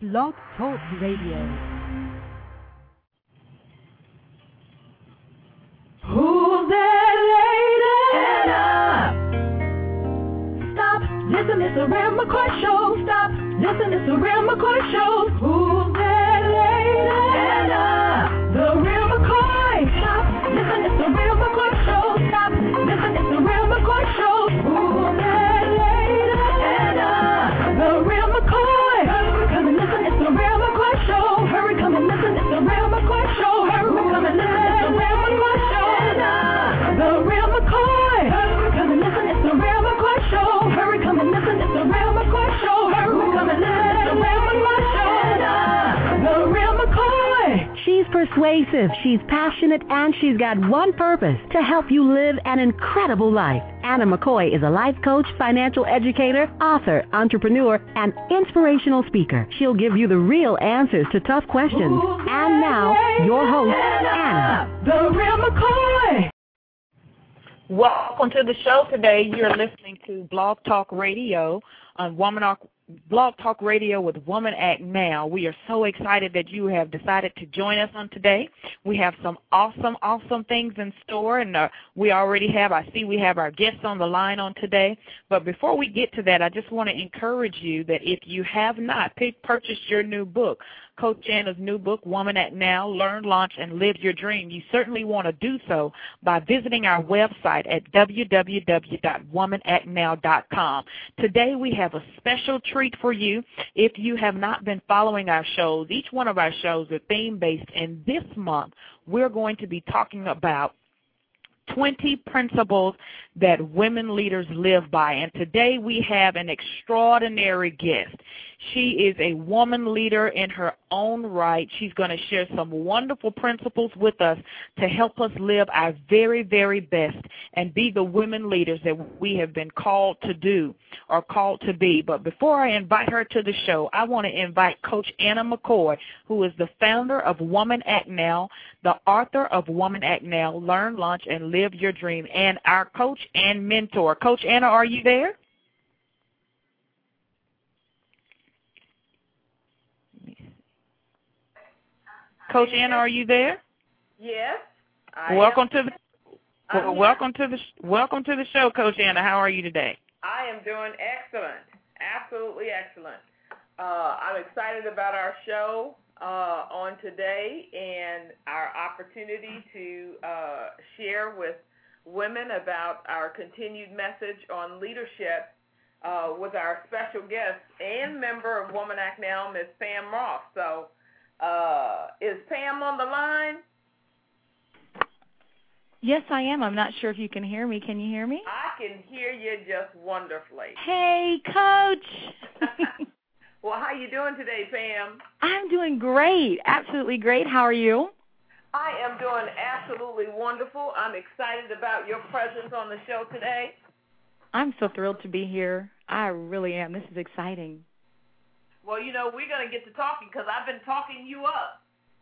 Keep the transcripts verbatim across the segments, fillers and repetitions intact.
Blog Talk Radio. Who's that lady? Anna! Stop, listen, it's a Real McCoy show. Stop, listen, it's a Real McCoy show. Who's that lady? Anna! The Real McCoy. Stop, listen, it's a Real McCoy show. Stop, listen, it's a Real McCoy show. Who's that lady? Anna! The Real McCoy. Come and listen, it's a Real McCoy show. Hurry, come and listen, it's a Real McCoy show. Hurry, come and listen, it's a Real McCoy show. The Real McCoy. Come and listen, it's the Real McCoy show. Hurry, come and listen, it's the Real McCoy show. Hurry, come and listen, it's the Real McCoy show. The Real McCoy. She's persuasive, she's passionate, and she's got one purpose: to help you live an incredible life. Anna McCoy is a life coach, financial educator, author, entrepreneur, and inspirational speaker. She'll give you the real answers to tough questions. And now, your host, Anna. The Real McCoy. Welcome to the show today. You're listening to Blog Talk Radio on Woman Blog Talk Radio with Woman Act Now. We are so excited that you have decided to join us on today. We have some awesome, awesome things in store, and uh, we already have, I see we have our guests on the line on today. But before we get to that, I just want to encourage you that if you have not pick, purchased your new book, Coach Anna's new book, Woman Act Now, Learn, Launch, and Live Your Dream, you certainly want to do so by visiting our website at w w w dot woman act now dot com. Today we have a special treat for you. If you have not been following our shows, each one of our shows are theme-based, and this month we're going to be talking about twenty principles that women leaders live by. And today we have an extraordinary guest. She is a woman leader in her own right. She's going to share some wonderful principles with us to help us live our very, very best and be the women leaders that we have been called to do or called to be. But before I invite her to the show, I want to invite Coach Anna McCoy, who is the founder of Woman Act Now, the author of Woman Act Now, Learn, Launch, and Live Your Dream, and our coach and mentor. Coach Anna, are you there? Coach Anna, are you there? Yes. I welcome am. to the well, welcome to the welcome to the show, Coach Anna. How are you today? I am doing excellent, absolutely excellent. Uh, I'm excited about our show uh, on today and our opportunity to uh, share with women about our continued message on leadership uh, with our special guest and member of Woman Act Now, Miz Pam Ross. So. Uh, is Pam on the line? Yes, I am. I'm not sure if you can hear me. Can you hear me? I can hear you just wonderfully. Hey, Coach. Well, how you doing today, Pam? I'm doing great. Absolutely great. How are you? I am doing absolutely wonderful. I'm excited about your presence on the show today. I'm so thrilled to be here. I really am. This is exciting. Well, you know, we're going to get to talking because I've been talking you up.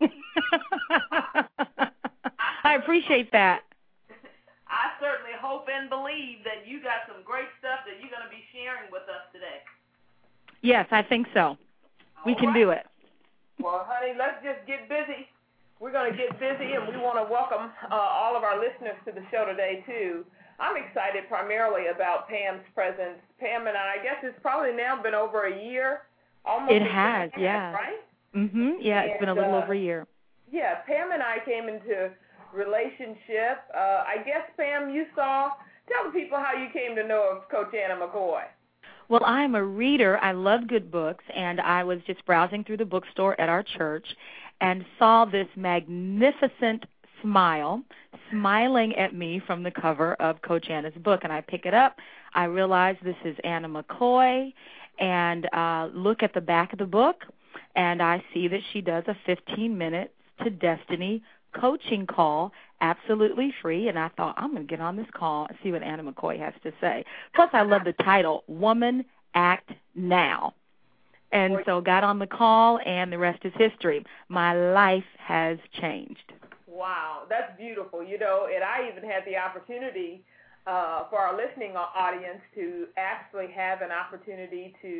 I appreciate that. I certainly hope and believe that you got some great stuff that you're going to be sharing with us today. Yes, I think so. We All can right. do it. Well, honey, let's just get busy. We're going to get busy, and we want to welcome uh, all of our listeners to the show today, too. I'm excited primarily about Pam's presence. Pam and I, I guess it's probably now been over a year. Almost it has, half, yeah. Right? Mhm. Yeah, it's and, been a little uh, over a year. Yeah, Pam and I came into relationship. Uh, I guess, Pam, you saw, tell the people how you came to know of Coach Anna McCoy. Well, I'm a reader. I love good books, and I was just browsing through the bookstore at our church and saw this magnificent smile smiling at me from the cover of Coach Anna's book, and I pick it up. I realize this is Anna McCoy, and uh, look at the back of the book, and I see that she does a fifteen minutes to Destiny coaching call, absolutely free, and I thought, I'm going to get on this call and see what Anna McCoy has to say. Plus, I love the title, Woman Act Now. And so got on the call, and the rest is history. My life has changed. Wow, that's beautiful. You know, and I even had the opportunity uh, for our listening audience to actually have an opportunity to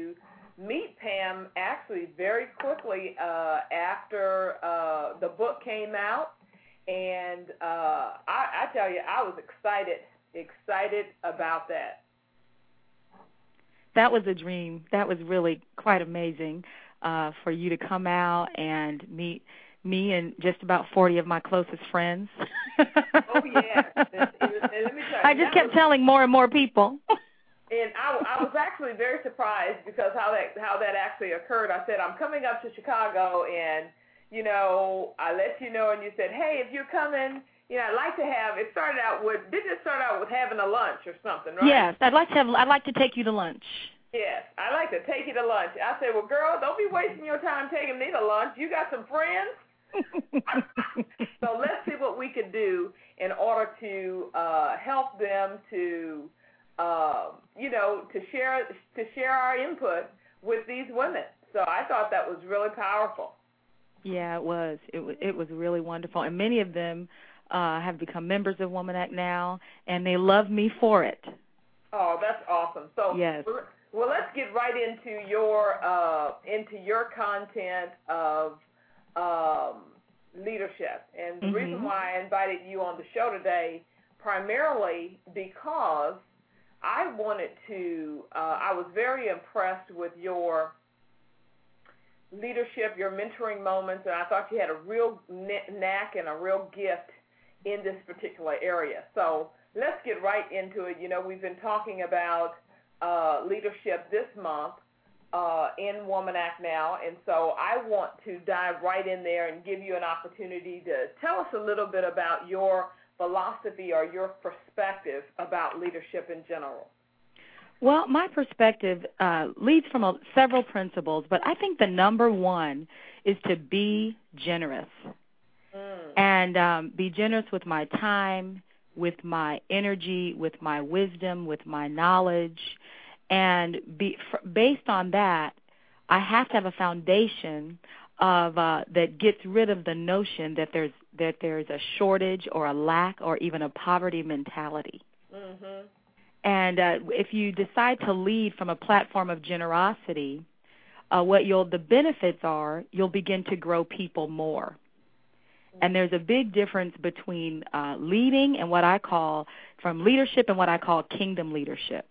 meet Pam actually very quickly uh, after uh, the book came out, and uh, I, I tell you, I was excited, excited about that. That was a dream. That was really quite amazing uh, for you to come out and meet me and just about forty of my closest friends. Oh, yeah. And, and let me tell you, I just kept was, telling more and more people. And I, I was actually very surprised because how that how that actually occurred. I said, I'm coming up to Chicago, and, you know, I let you know, and you said, hey, if you're coming, you know, I'd like to have, it started out with, didn't it start out with having a lunch or something, right? Yes, I'd like to have, I'd like to take you to lunch. Yes, I'd like to take you to lunch. I said, well, girl, don't be wasting your time taking me to lunch. You got some friends? So let's see what we could do in order to uh, help them to, uh, you know, to share to share our input with these women. So I thought that was really powerful. Yeah, it was. It was. It was really wonderful, and many of them uh, have become members of Woman Act now, and they love me for it. Oh, that's awesome. So yes. Well, let's get right into your uh, into your content of um, leadership. And the mm-hmm. reason why I invited you on the show today, primarily because I wanted to, uh, I was very impressed with your leadership, your mentoring moments, and I thought you had a real knack and a real gift in this particular area. So let's get right into it. You know, we've been talking about uh, leadership this month uh, in Woman Act Now, and so I want to dive right in there and give you an opportunity to tell us a little bit about your philosophy or your perspective about leadership in general. Well, my perspective uh, leads from a, several principles, but I think the number one is to be generous. Mm. And um, be generous with my time, with my energy, with my wisdom, with my knowledge. And be, f- based on that, I have to have a foundation of uh, that gets rid of the notion that there's that there's a shortage or a lack or even a poverty mentality. Mm-hmm. And uh, if you decide to lead from a platform of generosity, uh, what you'll the benefits are, you'll begin to grow people more. And there's a big difference between uh, leading and what I call, from leadership and what I call kingdom leadership.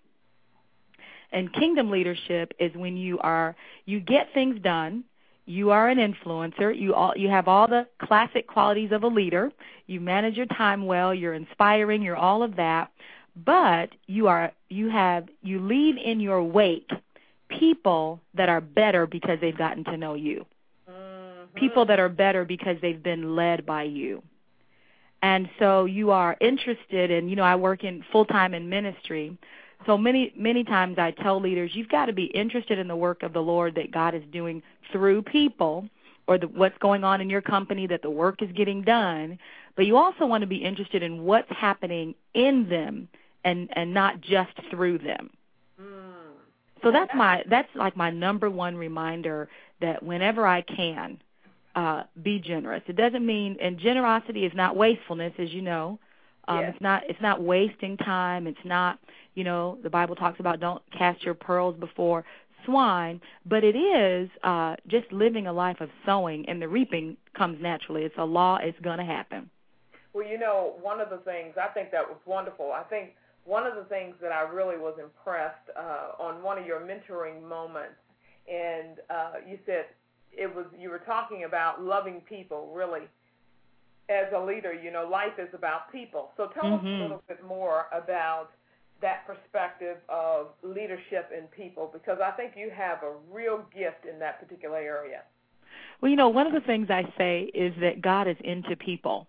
And kingdom leadership is when you are, you get things done, you are an influencer, you all, you have all the classic qualities of a leader, you manage your time well, you're inspiring, you're all of that, but you are, you have, you leave in your wake people that are better because they've gotten to know you. People that are better because they've been led by you. And so you are interested in, you know, I work in full-time in ministry. So many, many times I tell leaders, you've got to be interested in the work of the Lord that God is doing through people, or the, what's going on in your company, that the work is getting done. But you also want to be interested in what's happening in them and, and not just through them. Mm. So that's my, that's like my number one reminder that whenever I can, Uh, be generous. It doesn't mean, and generosity is not wastefulness, as you know. Um, yes. It's not. It's not wasting time. It's not. You know, the Bible talks about don't cast your pearls before swine. But it is uh, just living a life of sowing, and the reaping comes naturally. It's a law. It's going to happen. Well, you know, one of the things I think that was wonderful. I think one of the things that I really was impressed uh, on one of your mentoring moments, and uh, you said. It was you were talking about loving people, really. As a leader, you know, life is about people. So tell mm-hmm. us a little bit more about that perspective of leadership in people, because I think you have a real gift in that particular area. Well, you know, one of the things I say is that God is into people.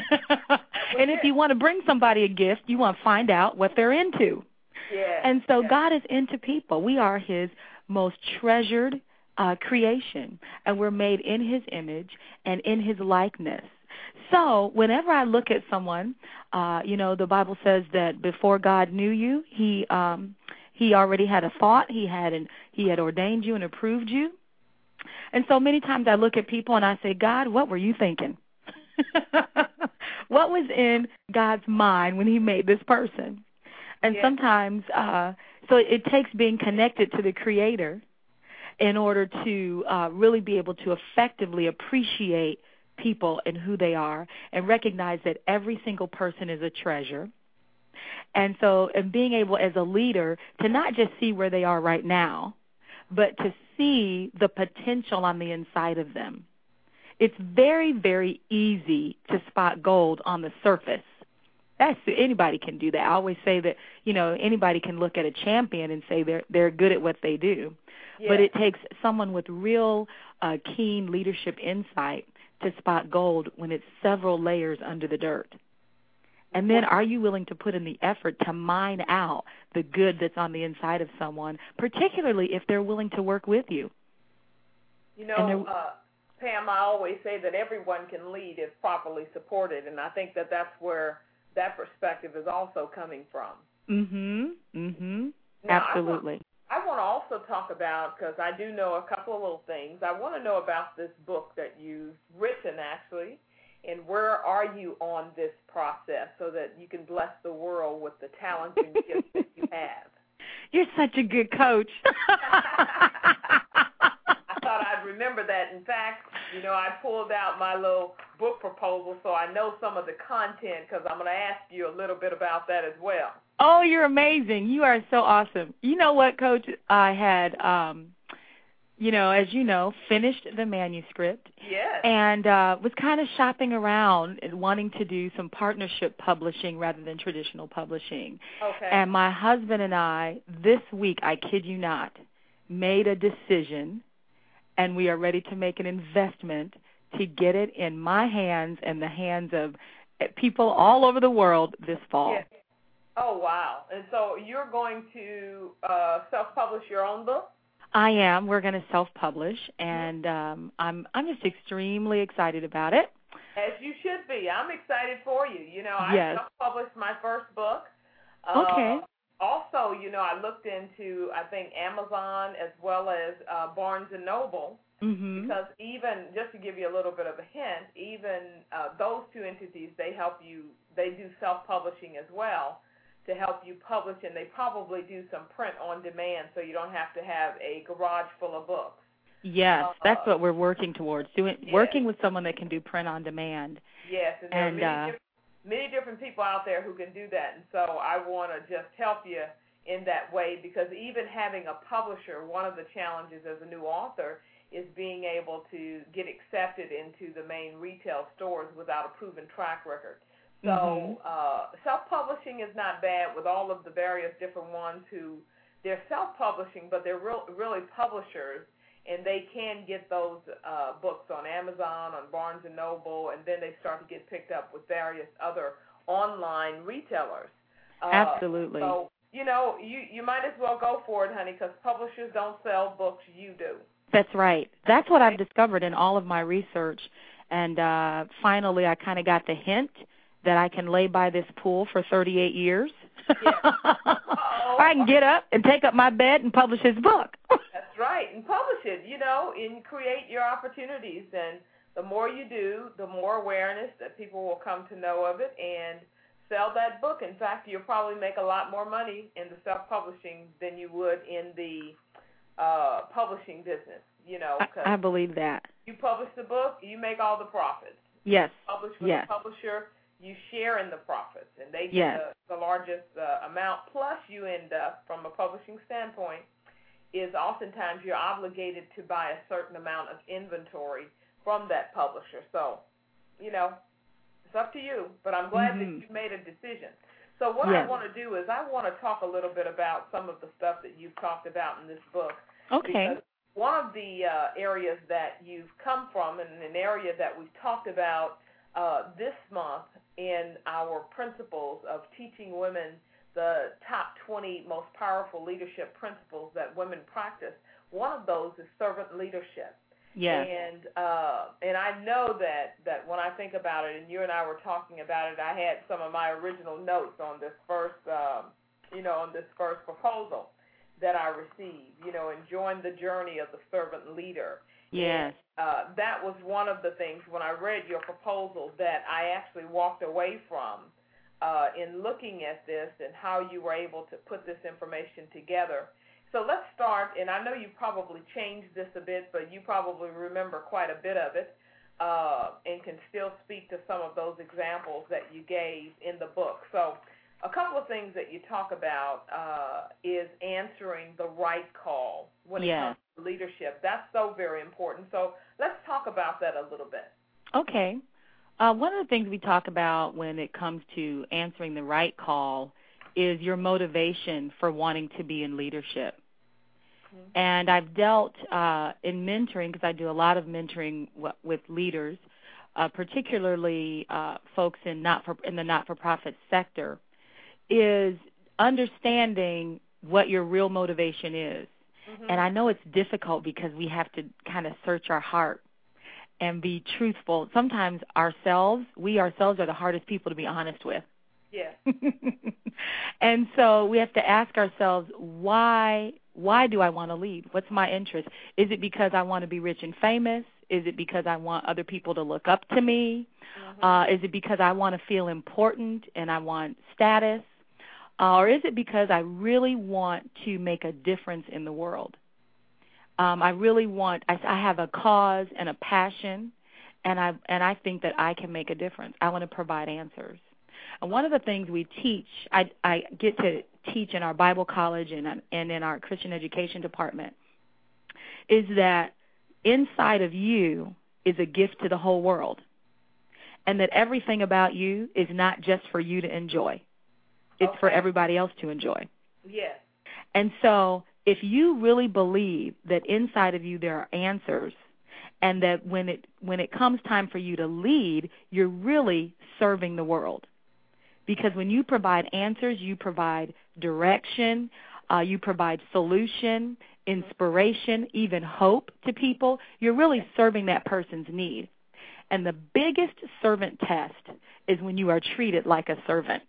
And if you want to bring somebody a gift, you want to find out what they're into. Yes. And so yes. God is into people. We are his most treasured Uh, creation, and we're made in his image and in his likeness. So whenever I look at someone, uh, you know, the Bible says that before God knew you, he um, he already had a thought, he had an, he had ordained you and approved you. And so many times I look at people and I say, God, what were you thinking? What was in God's mind when he made this person? And yeah. sometimes, uh, so it takes being connected to the Creator. in order to uh, really be able to effectively appreciate people and who they are and recognize that every single person is a treasure. And so, and being able as a leader to not just see where they are right now, but to see the potential on the inside of them. It's very, very easy to spot gold on the surface. That's anybody can do that. I always say that, you know, anybody can look at a champion and say they're they're good at what they do. Yeah. But it takes someone with real uh, keen leadership insight to spot gold when it's several layers under the dirt. And then are you willing to put in the effort to mine out the good that's on the inside of someone, particularly if they're willing to work with you? You know, uh, Pam, I always say that everyone can lead if properly supported, and I think that that's where that perspective is also coming from. Mm-hmm. Mm-hmm. Now, Absolutely. I want, I want to also talk about, because I do know a couple of little things, I want to know about this book that you've written, actually. And where are you on this process so that you can bless the world with the talent and gifts that you have? You're such a good coach. I thought I'd remember that. In fact, you know, I pulled out my little book proposal so I know some of the content because I'm going to ask you a little bit about that as well. Oh, you're amazing. You are so awesome. You know what, Coach? I had... Um, you know, as you know, finished the manuscript. Yes. And uh, was kind of shopping around and wanting to do some partnership publishing rather than traditional publishing. Okay. And my husband and I, this week, I kid you not, made a decision, and we are ready to make an investment to get it in my hands and the hands of people all over the world this fall. Yes. Oh, wow. And so you're going to uh, self-publish your own book? I am. We're going to self-publish, and um, I'm I'm just extremely excited about it. As you should be. I'm excited for you. You know, I yes. self-published my first book. Okay. Uh, also, you know, I looked into, I think, Amazon as well as uh, Barnes and Noble, mm-hmm. because even, just to give you a little bit of a hint, even uh, those two entities, they help you, they do self-publishing as well, to help you publish, and they probably do some print on demand so you don't have to have a garage full of books. Yes, uh, that's what we're working towards, doing yes. working with someone that can do print on demand. Yes, and there and, are many, uh, different, many different people out there who can do that, and so I want to just help you in that way, because even having a publisher, one of the challenges as a new author is being able to get accepted into the main retail stores without a proven track record. So mm-hmm. uh, self-publishing is not bad with all of the various different ones who, they're self-publishing, but they're real, really publishers, and they can get those uh, books on Amazon, on Barnes and Noble, and then they start to get picked up with various other online retailers. Uh, Absolutely. So, you know, you, you might as well go for it, honey, because publishers don't sell books, you do. That's right. That's what I've discovered in all of my research, and uh, finally I kind of got the hint that I can lay by this pool for thirty-eight years. Yeah. Or I can get up and take up my bed and publish his book. That's right, and publish it, you know, and create your opportunities. And the more you do, the more awareness that people will come to know of it and sell that book. In fact, you'll probably make a lot more money in the self-publishing than you would in the uh, publishing business, you know. Cause I, I believe that. You publish the book, you make all the profits. Yes. You publish with yes. a publisher, you share in the profits, and they get yes. the, the largest uh, amount. Plus, you end up, from a publishing standpoint, is oftentimes you're obligated to buy a certain amount of inventory from that publisher. So, you know, it's up to you, but I'm glad mm-hmm. that you made a decision. So what yes. I want to do is I want to talk a little bit about some of the stuff that you've talked about in this book. Okay. Because one of the uh, areas that you've come from, and an area that we've talked about uh, this month in our principles of teaching women the top twenty most powerful leadership principles that women practice, one of those is servant leadership. Yes. And uh, and I know that, that when I think about it, and you and I were talking about it, I had some of my original notes on this first, um, you know, on this first proposal that I received, you know, enjoying the journey of the servant leader. Yes. And, uh, that was one of the things when I read your proposal that I actually walked away from uh, in looking at this and how you were able to put this information together. So let's start, and I know you probably changed this a bit, but you probably remember quite a bit of it uh, and can still speak to some of those examples that you gave in the book. So a couple of things that you talk about uh, is answering the right call when it yes. comes to leadership. That's so very important. So let's talk about that a little bit. Okay. Uh, one of the things we talk about when it comes to answering the right call is your motivation for wanting to be in leadership. Mm-hmm. And I've dealt uh, in mentoring, because I do a lot of mentoring w- with leaders, uh, particularly uh, folks in not for in the not-for-profit sector, is understanding what your real motivation is. Mm-hmm. And I know it's difficult because we have to kind of search our heart and be truthful. Sometimes ourselves, we ourselves are the hardest people to be honest with. Yeah. And so we have to ask ourselves, why why do I want to lead? What's my interest? Is it because I want to be rich and famous? Is it because I want other people to look up to me? Mm-hmm. Uh, is it because I want to feel important and I want status? Uh, or is it because I really want to make a difference in the world? Um, I really want, I, I have a cause and a passion, and I and I think that I can make a difference. I want to provide answers. And one of the things we teach, I, I get to teach in our Bible college and, and in our Christian education department, is that inside of you is a gift to the whole world, and that everything about you is not just for you to enjoy. It's okay. for everybody else to enjoy. Yes. And so if you really believe that inside of you there are answers, and that when it when it comes time for you to lead, you're really serving the world. Because when you provide answers, you provide direction, uh, you provide solution, inspiration, even hope to people. You're really serving that person's need. And the biggest servant test is when you are treated like a servant.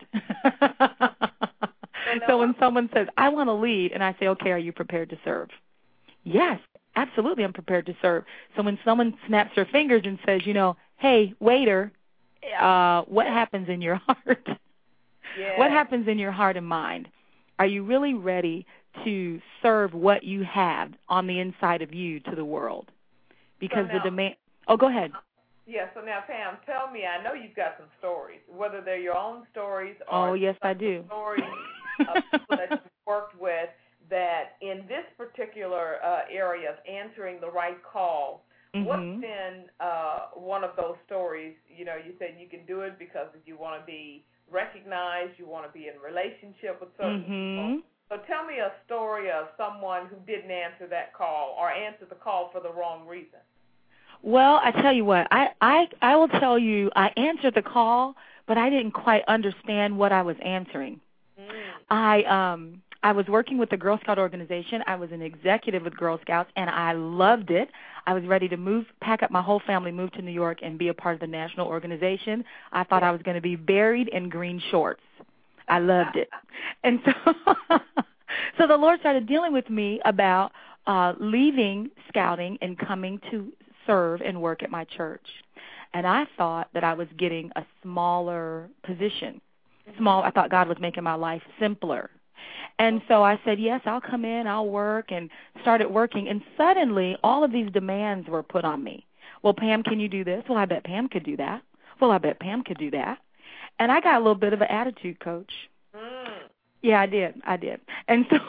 So when someone says, I want to lead, and I say, okay, are you prepared to serve? Yes, absolutely, I'm prepared to serve. So when someone snaps their fingers and says, you know, hey, waiter, uh, what happens in your heart? Yeah. What happens in your heart and mind? Are you really ready to serve what you have on the inside of you to the world? Because so now, the demand – oh, go ahead. Yeah, so now, Pam, tell me, I know you've got some stories, whether they're your own stories or oh, yes, I do. stories of people that you've worked with, that in this particular uh, area of answering the right call, mm-hmm. what's been uh, one of those stories? You know, you said you can do it because you want to be recognized, you want to be in relationship with certain mm-hmm. people. So tell me a story of someone who didn't answer that call or answered the call for the wrong reason. Well, I tell you what, I, I, I will tell you I answered the call, but I didn't quite understand what I was answering. Mm. I um I was working with the Girl Scout organization. I was an executive with Girl Scouts, and I loved it. I was ready to move, pack up my whole family, move to New York, and be a part of the national organization. I thought I was going to be buried in green shorts. I loved it. And so, so the Lord started dealing with me about uh, leaving scouting and coming to serve and work at my church. And I thought that I was getting a smaller position. Small. I thought God was making my life simpler. And so I said, yes, I'll come in, I'll work, and started working. And suddenly, all of these demands were put on me. Well, Pam, can you do this? Well, I bet Pam could do that. Well, I bet Pam could do that. And I got a little bit of an attitude, Coach. Mm. Yeah, I did. I did. And so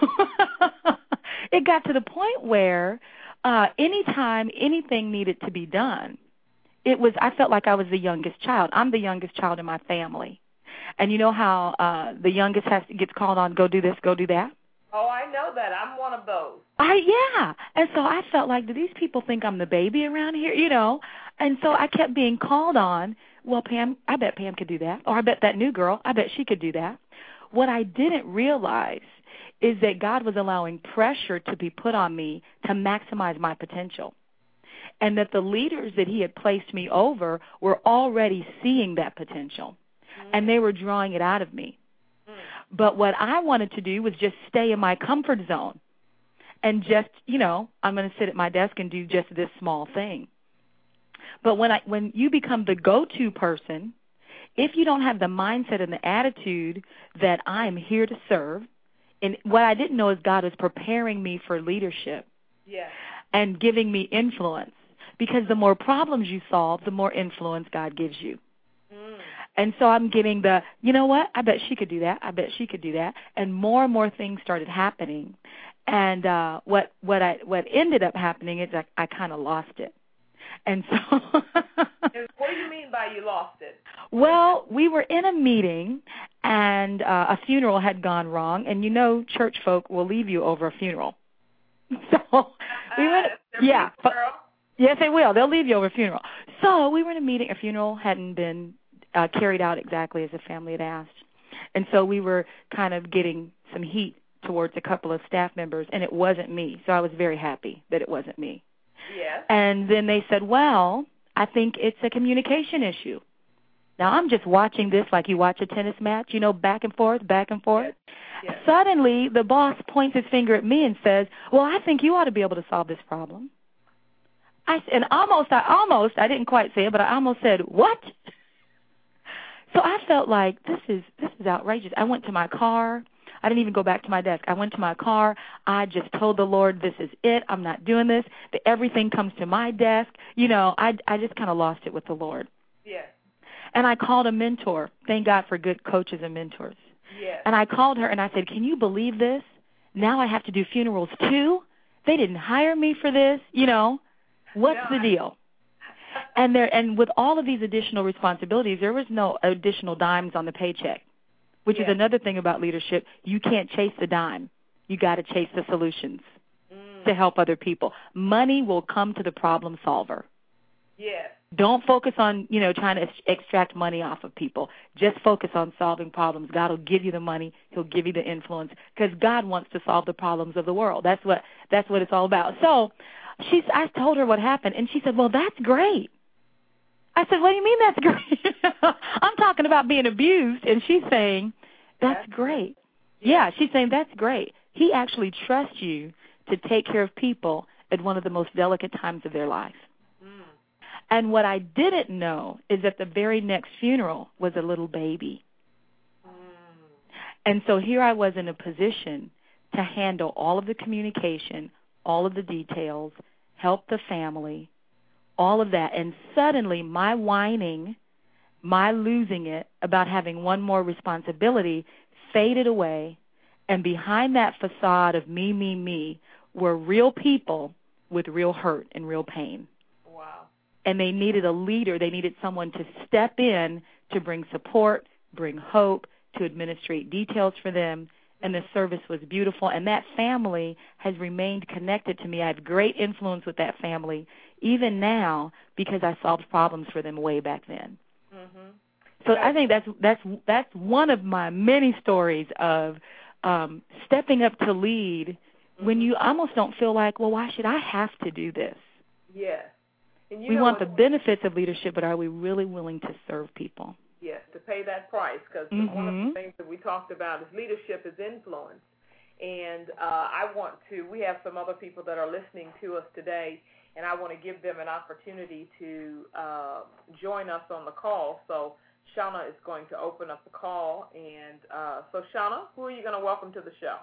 it got to the point where uh, anytime anything needed to be done, it was, I felt like I was the youngest child. I'm the youngest child in my family. And you know how uh, the youngest has to, gets called on, go do this, go do that? Oh, I know that. I'm one of those. I yeah. And so I felt like, do these people think I'm the baby around here? You know? And so I kept being called on, well, Pam, I bet Pam could do that. Or I bet that new girl, I bet she could do that. What I didn't realize is that God was allowing pressure to be put on me to maximize my potential. And that the leaders that he had placed me over were already seeing that potential. And they were drawing it out of me. But what I wanted to do was just stay in my comfort zone and just, you know, I'm going to sit at my desk and do just this small thing. But when I when you become the go-to person, if you don't have the mindset and the attitude that I'm here to serve, and what I didn't know is God was preparing me for leadership. Yes. And giving me influence. Because the more problems you solve, the more influence God gives you. Mm. And so I'm getting the, you know what, I bet she could do that. I bet she could do that. And more and more things started happening. And uh, what what I what ended up happening is I, I kind of lost it. And so. And what do you mean by you lost it? Well, we were in a meeting, and uh, a funeral had gone wrong. And you know church folk will leave you over a funeral. So we went, uh, yeah, but, yes, they will. They'll leave you over a funeral. So we were in a meeting. A funeral hadn't been uh, carried out exactly as the family had asked. And so we were kind of getting some heat towards a couple of staff members, and it wasn't me. So I was very happy that it wasn't me. Yes. And then they said, well, I think it's a communication issue. Now, I'm just watching this like you watch a tennis match, you know, back and forth, back and forth. Yes. Yes. Suddenly, the boss points his finger at me and says, well, I think you ought to be able to solve this problem. I, and almost, I almost, I didn't quite say it, but I almost said, what? So I felt like this is this is outrageous. I went to my car. I didn't even go back to my desk. I went to my car. I just told the Lord, this is it. I'm not doing this. The, everything comes to my desk. You know, I, I just kind of lost it with the Lord. Yes. And I called a mentor. Thank God for good coaches and mentors. Yes. And I called her and I said, can you believe this? Now I have to do funerals too? They didn't hire me for this. You know, what's no, the deal? I... And there, and with all of these additional responsibilities, there was no additional dimes on the paycheck, which yes. is another thing about leadership. You can't chase the dime. You got to chase the solutions mm. to help other people. Money will come to the problem solver. Yes. Don't focus on, you know, trying to extract money off of people. Just focus on solving problems. God will give you the money. He'll give you the influence because God wants to solve the problems of the world. That's what that's what it's all about. So she's, I told her what happened, and she said, well, that's great. I said, what do you mean that's great? I'm talking about being abused, and she's saying, that's great. Yeah, she's saying, that's great. He actually trusts you to take care of people at one of the most delicate times of their life. And what I didn't know is that the very next funeral was a little baby. Mm. And so here I was in a position to handle all of the communication, all of the details, help the family, all of that. And suddenly my whining, my losing it about having one more responsibility faded away. And behind that facade of me, me, me were real people with real hurt and real pain. And they needed a leader. They needed someone to step in to bring support, bring hope, to administrate details for them. And the service was beautiful. And that family has remained connected to me. I have great influence with that family, even now, because I solved problems for them way back then. Mm-hmm. So I think that's that's that's one of my many stories of um, stepping up to lead mm-hmm. when you almost don't feel like, well, why should I have to do this? Yes. And you we know want what, the benefits of leadership, but are we really willing to serve people? Yes, to pay that price, because mm-hmm. one of the things that we talked about is leadership is influence. And uh, I want to, we have some other people that are listening to us today, and I want to give them an opportunity to uh, join us on the call. So Shauna is going to open up the call. And uh, so, Shauna, who are you going to welcome to the show?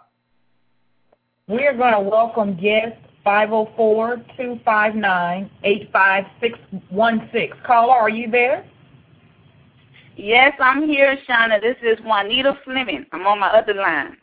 We are going to welcome guest five oh four, two five nine, eight five six one six. Caller, are you there? Yes, I'm here, Shauna. This is Juanita Fleming. I'm on my other line.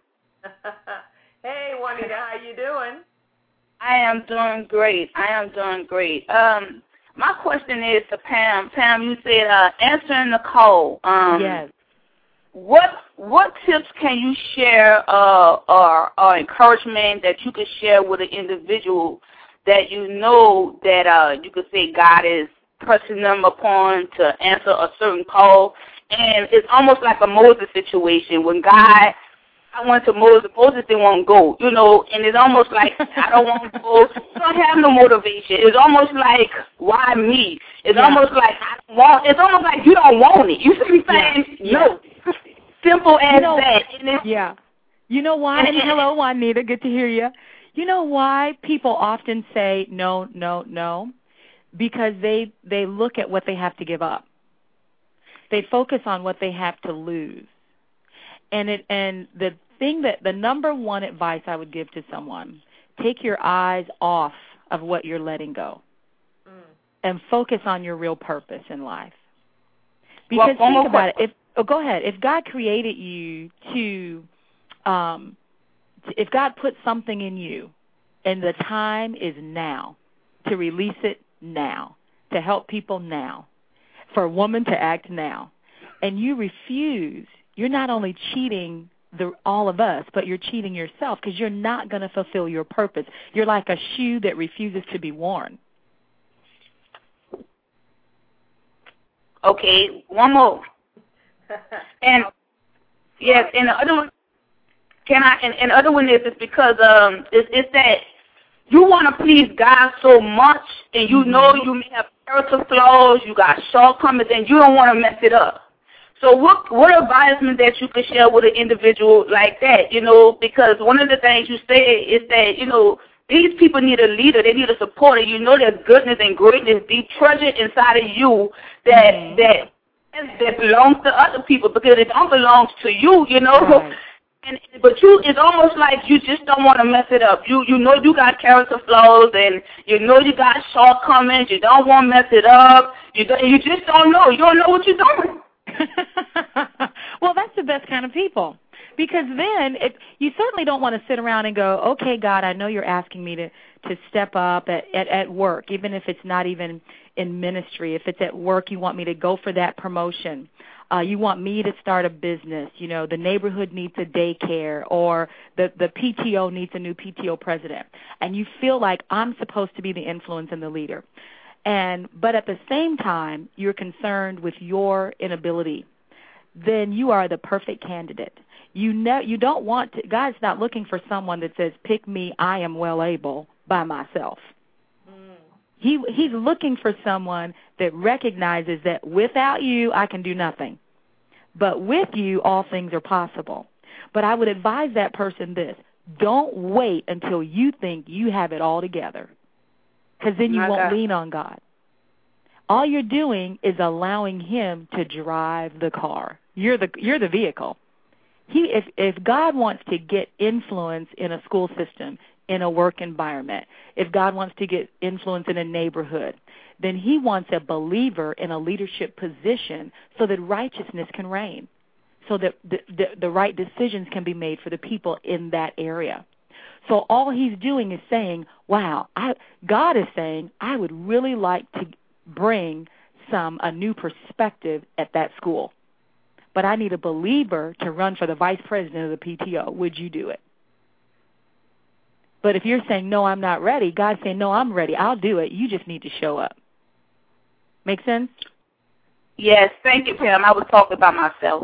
Hey, Juanita, how you doing? I am doing great. I am doing great. Um, my question is to Pam. Pam, you said uh, answering the call. Um, yes. What what tips can you share uh, or, or encouragement that you could share with an individual that you know that uh, you could say God is pressing them upon to answer a certain call? And it's almost like a Moses situation when God, I went to Moses, Moses didn't want to go, you know, and it's almost like I don't want to go. You don't have no motivation. It's almost like, why me? It's yeah. almost like I don't want, it's almost like you don't want it. You see what I'm saying? Yeah. No. Simple as you know, that. Yeah. You know why? And hello, Juanita. Good to hear you. You know why people often say no, no, no? Because they they look at what they have to give up. They focus on what they have to lose. And it and the thing that the number one advice I would give to someone, take your eyes off of what you're letting go mm. and focus on your real purpose in life. Because well, think about it. If, oh, go ahead. If God created you to, um, if God put something in you, and the time is now to release it now, to help people now, for a woman to act now, and you refuse, you're not only cheating the, all of us, but you're cheating yourself because you're not going to fulfill your purpose. You're like a shoe that refuses to be worn. Okay, one more. And yes, and the other one, can I? And, and the other one is, is because um, it's, it's that you want to please God so much, and you mm-hmm. know you may have character flaws, you got shortcomings, and you don't want to mess it up. So what what advisement that you could share with an individual like that, you know, because one of the things you say is that, you know, these people need a leader, they need a supporter. You know there's goodness and greatness deep treasured inside of you that mm-hmm. that that belongs to other people because it don't belong to you, you know. Right. And but you, it's almost like you just don't want to mess it up. You you know you got character flaws and you know you got shortcomings. You don't want to mess it up. You don't, you just don't know. You don't know what you're doing. Well, that's the best kind of people. Because then it, you certainly don't want to sit around and go, okay, God, I know you're asking me to, to step up at, at, at work, even if it's not even in ministry. If it's at work, you want me to go for that promotion. Uh, you want me to start a business. You know, the neighborhood needs a daycare or the, the P T O needs a new P T O president. And you feel like I'm supposed to be the influence and the leader. And but at the same time, you're concerned with your inability. Then you are the perfect candidate. You know, you don't want to, God's not looking for someone that says, pick me, I am well able by myself. Mm. He He's looking for someone that recognizes that without you, I can do nothing. But with you, all things are possible. But I would advise that person this, don't wait until you think you have it all together, because then you My won't God. lean on God. All you're doing is allowing him to drive the car. You're the you're the vehicle. He, if, if God wants to get influence in a school system, in a work environment, if God wants to get influence in a neighborhood, then he wants a believer in a leadership position so that righteousness can reign, so that the, the, the right decisions can be made for the people in that area. So all he's doing is saying, wow, I, God is saying, I would really like to bring some a new perspective at that school. But I need a believer to run for the vice president of the P T O. Would you do it? But if you're saying, no, I'm not ready, God's saying, no, I'm ready. I'll do it. You just need to show up. Make sense? Yes, thank you, Pam. I was talking about myself.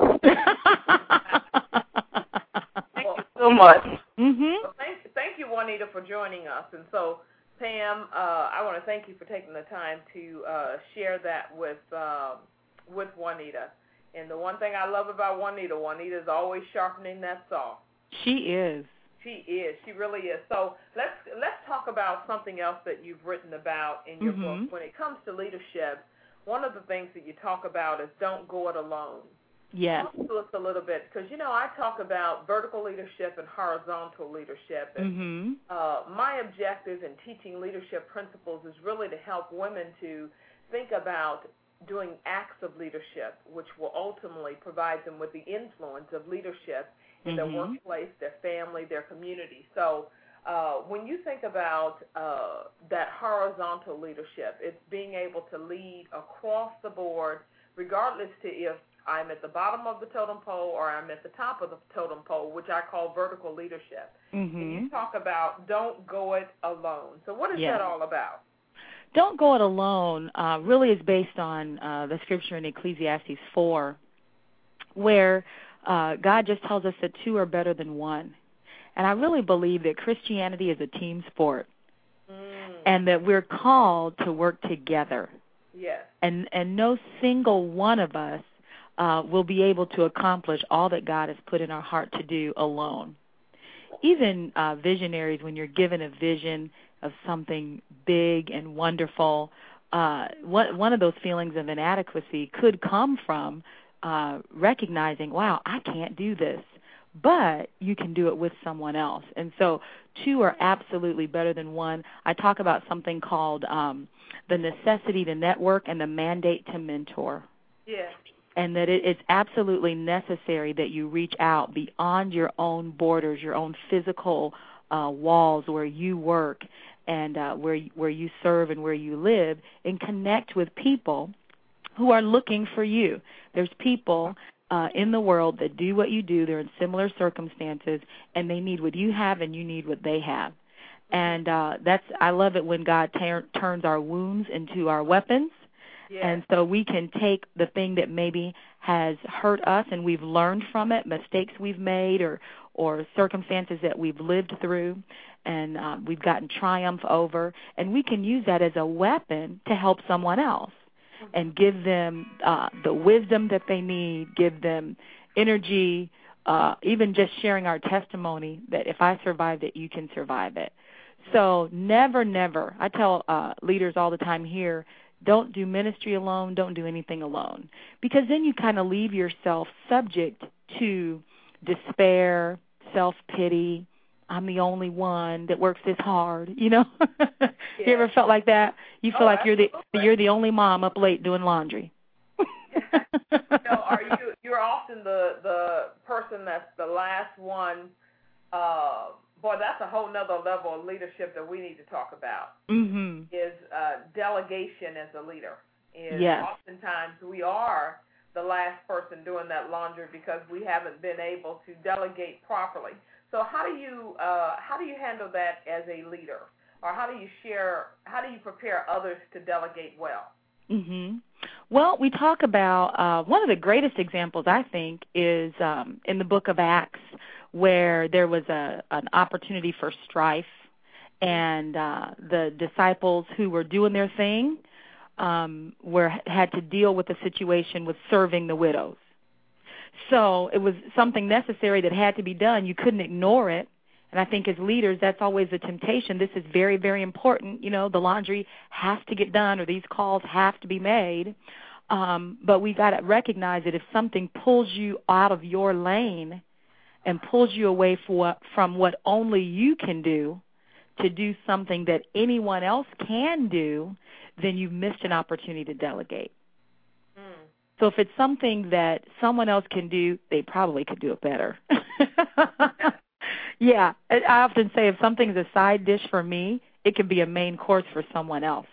Thank you so much. Mm-hmm. Well, thank, thank you, Juanita, for joining us. And so, Pam, uh, I want to thank you for taking the time to uh, share that with uh, with Juanita. And the one thing I love about Juanita, Juanita is always sharpening that saw. She is. She is. She really is. So let's let's talk about something else that you've written about in your mm-hmm. book. When it comes to leadership, one of the things that you talk about is don't go it alone. Yes. Talk to us a little bit, because, you know, I talk about vertical leadership and horizontal leadership. And mm-hmm. uh, my objective in teaching leadership principles is really to help women to think about doing acts of leadership, which will ultimately provide them with the influence of leadership in mm-hmm. their workplace, their family, their community. So uh, when you think about uh, that horizontal leadership, it's being able to lead across the board, regardless to if I'm at the bottom of the totem pole or I'm at the top of the totem pole, which I call vertical leadership. Mm-hmm. And you talk about don't go it alone. So what is yeah. that all about? Don't go it alone uh, really is based on uh, the scripture in Ecclesiastes four, where uh, God just tells us that two are better than one. And I really believe that Christianity is a team sport, mm. and that we're called to work together. Yes. And, and no single one of us uh, will be able to accomplish all that God has put in our heart to do alone. Even uh, visionaries, when you're given a vision of something big and wonderful, uh, one, one of those feelings of inadequacy could come from uh, recognizing, wow, I can't do this. but you can do it with someone else. And so two are absolutely better than one. I talk about something called um, the necessity to network and the mandate to mentor. Yes. And that it, it's absolutely necessary that you reach out beyond your own borders, your own physical uh, walls where you work and uh, where where you serve and where you live, and connect with people who are looking for you. There's people uh, in the world that do what you do. They're in similar circumstances, and they need what you have, and you need what they have. And uh, that's I love it when God ter- turns our wounds into our weapons. Yes. And so we can take the thing that maybe has hurt us and we've learned from it, mistakes we've made or, or circumstances that we've lived through and uh, we've gotten triumph over, and we can use that as a weapon to help someone else and give them uh, the wisdom that they need, give them energy, uh, even just sharing our testimony that if I survived it, you can survive it. So never, never, I tell uh, leaders all the time here, don't do ministry alone, don't do anything alone, because then you kind of leave yourself subject to despair, self-pity. I'm the only one that works this hard, you know. Yeah. You ever felt like that? You feel oh, like you're the absolutely. you're the only mom up late doing laundry. No, are you? You're often the the person that's the last one. Uh, boy, that's a whole nother level of leadership that we need to talk about. Mm-hmm. Is uh, delegation as a leader. Is yes. Oftentimes we are the last person doing that laundry because we haven't been able to delegate properly. So how do you uh, how do you handle that as a leader, or how do you share? How do you prepare others to delegate well? Mm-hmm. Well, we talk about uh, one of the greatest examples, I think, is um, in the book of Acts, where there was a an opportunity for strife, and uh, the disciples who were doing their thing um, were had to deal with the situation with serving the widows. So it was something necessary that had to be done. You couldn't ignore it. And I think as leaders, that's always a temptation. This is very, very important. You know, the laundry has to get done or these calls have to be made. Um, but we got to recognize that if something pulls you out of your lane and pulls you away for, from what only you can do to do something that anyone else can do, then you've missed an opportunity to delegate. Mm. So if it's something that someone else can do, they probably could do it better. Yeah, I often say if something's a side dish for me, it could be a main course for someone else.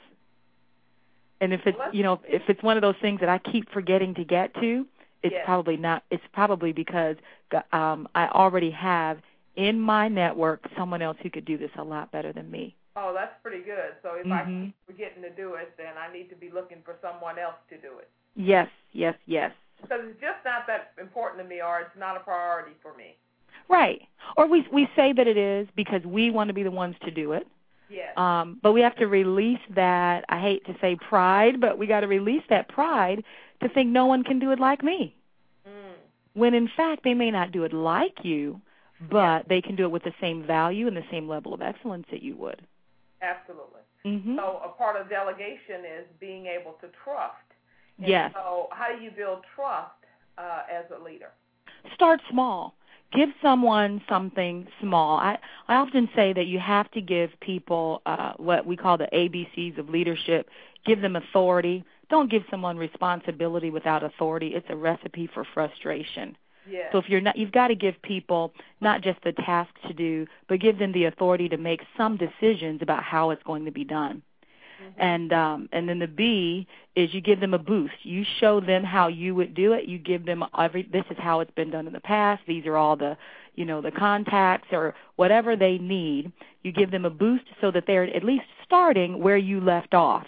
And if it's, you know, if it's one of those things that I keep forgetting to get to, it's yes. probably not. It's probably because um, I already have in my network someone else who could do this a lot better than me. Oh, that's pretty good. So if mm-hmm. I keep forgetting to do it, then I need to be looking for someone else to do it. Yes, yes, yes. Because it's just not that important to me, or it's not a priority for me. Right. Or we we say that it is because we want to be the ones to do it. Yes. Um, but we have to release that, I hate to say pride, but we got to release that pride to think no one can do it like me. Mm. When in fact they may not do it like you, but yeah. they can do it with the same value and the same level of excellence that you would. Absolutely. Mm-hmm. So a part of delegation is being able to trust. And yes. So how do you build trust uh, as a leader? Start small. Give someone something small. I, I often say that you have to give people uh, what we call the A B Cs of leadership. Give them authority. Don't give someone responsibility without authority. It's a recipe for frustration. Yes. So if you're not, you've got to give people not just the task to do, but give them the authority to make some decisions about how it's going to be done. Mm-hmm. And um, and then the B is you give them a boost. You show them how you would do it. You give them every. This is how it's been done in the past. These are all the, you know, the contacts or whatever they need. You give them a boost so that they're at least starting where you left off.